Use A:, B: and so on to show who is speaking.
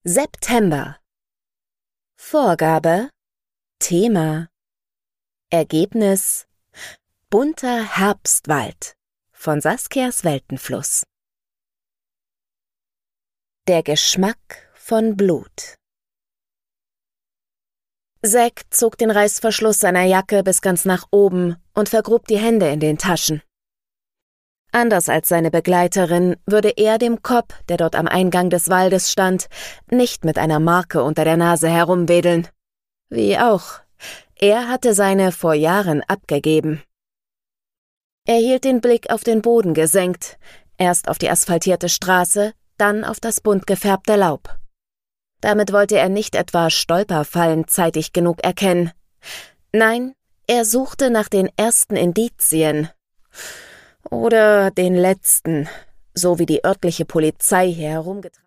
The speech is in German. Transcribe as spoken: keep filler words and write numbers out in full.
A: September. Vorgabe: Thema. Ergebnis: bunter Herbstwald von Saskias Weltenfluss. Der Geschmack von Blut. Zack zog den Reißverschluss seiner Jacke bis ganz nach oben und vergrub die Hände in den Taschen. Anders als seine Begleiterin würde er dem Cop, der dort am Eingang des Waldes stand, nicht mit einer Marke unter der Nase herumwedeln. Wie auch, er hatte seine vor Jahren abgegeben. Er hielt den Blick auf den Boden gesenkt, erst auf die asphaltierte Straße, dann auf das bunt gefärbte Laub. Damit wollte er nicht etwa Stolperfallen zeitig genug erkennen. Nein, er suchte nach den ersten Indizien. Oder den letzten, so wie die örtliche Polizei hier herumgetragen.